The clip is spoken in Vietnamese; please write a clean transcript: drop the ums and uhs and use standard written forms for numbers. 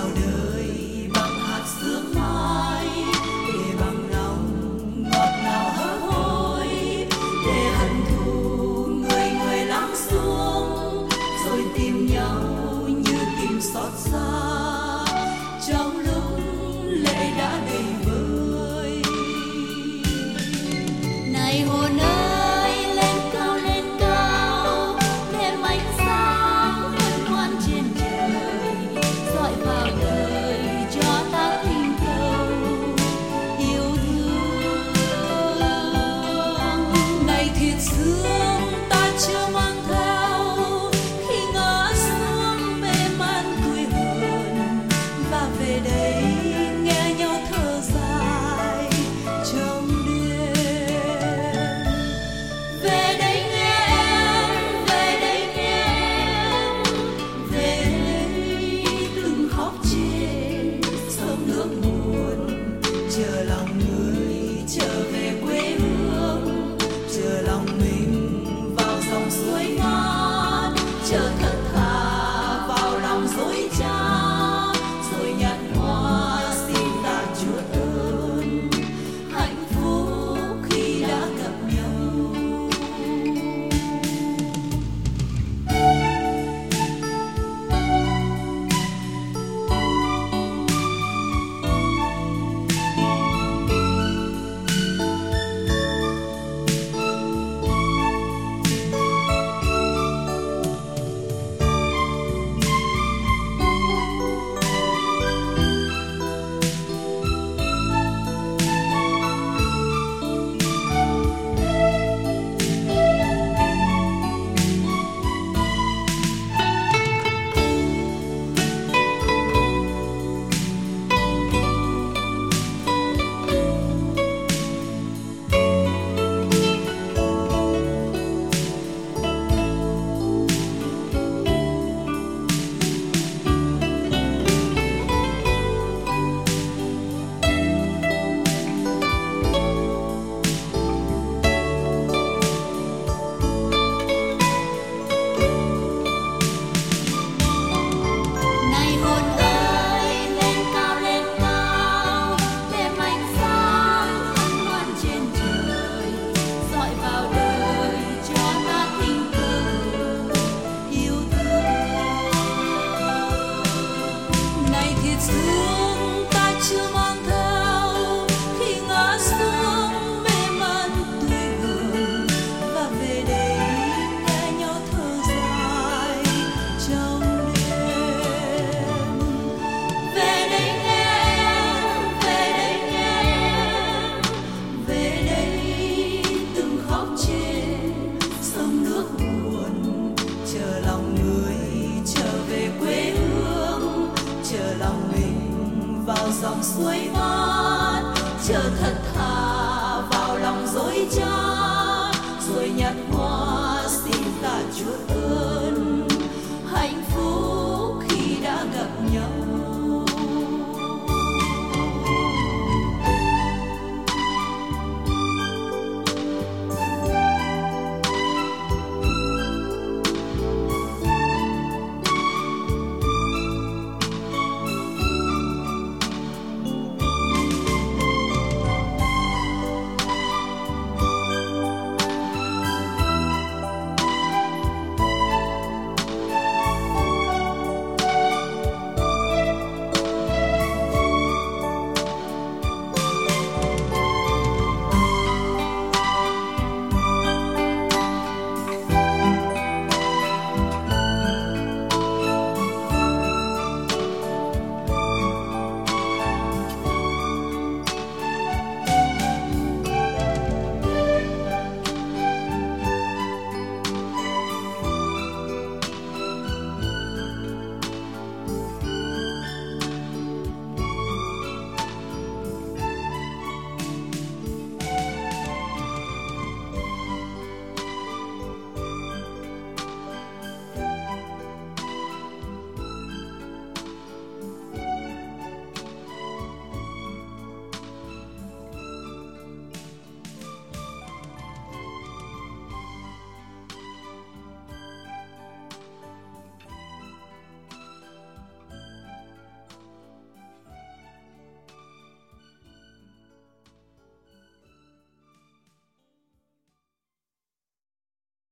chào đời bằng hạt sương mai, để bằng lòng ngọt ngào hớp hối, để hận thù người người lắng xuống, rồi tìm nhau như tìm xót xa trong lúc lệ đã đầy vơi. Này hồn ơi, lên cao đêm ánh sáng hân hoan trên trời, dọi vào đời cho ta tình cầu yêu thương. Này thiệt dương ta chưa mang theo, khi ngã xuống mê man tuổi hờn, và về đây nghe nhau thở dài trong đêm. Về đây nghe em, về đây nghe em, về đây đừng khóc chê sông nước buồn, chờ lòng người trở về quê hương, chờ lòng mình vào dòng suối ngát, chờ thật thà vào lòng dối trá, rồi nhận hoa xin tạ Chúa ơn, hạnh phúc khi đã gặp nhau. Này hồn ơi, lên cao đêm ánh sáng hân hoan trên trời, dọi vào đời cho ta tình cầu yêu thương. Này thiệt dương ta chưa mang theo, khi ngã xuống mê man tuổi hờn, và về đây nghe nhau thở dài trong đêm. Về đây nghe em, về đây nghe em, về đây đừng khóc chê sông nước buồn, chờ lòng người trở về quê hương, chờ lòng mình vào dòng suối mát.